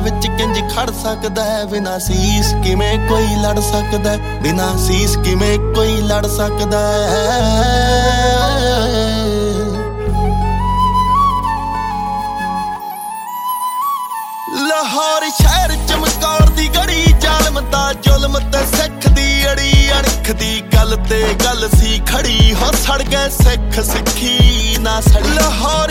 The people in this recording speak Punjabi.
ਵਿੱਚ ਕਿੰਜ ਖੜ ਸਕਦਾ ਬਿਨਾ ਸੀਸ ਕਿਵੇਂ ਕੋਈ ਲੜ ਸਕਦਾ ਬਿਨਾ ਸੀਸ ਕਿਵੇਂ ਕੋਈ ਲੜ ਸਕਦਾ ਲਾਹੌਰ ਸ਼ਹਿਰ ਚਮਕੌਰ ਦੀ ਗੜੀ ਜ਼ਾਲਮ ਦਾ ਜ਼ੁਲਮ ਤੇ ਸਿੱਖ ਦੀ ਅੜੀ ਅਣਖ ਦੀ ਗੱਲ ਤੇ ਗੱਲ ਸੀ ਖੜੀ ਹੋ ਸੜ ਗਏ ਸਿੱਖ ਸਿੱਖੀ ਨਾ ਸੜੀ ਲਾਹੌਰ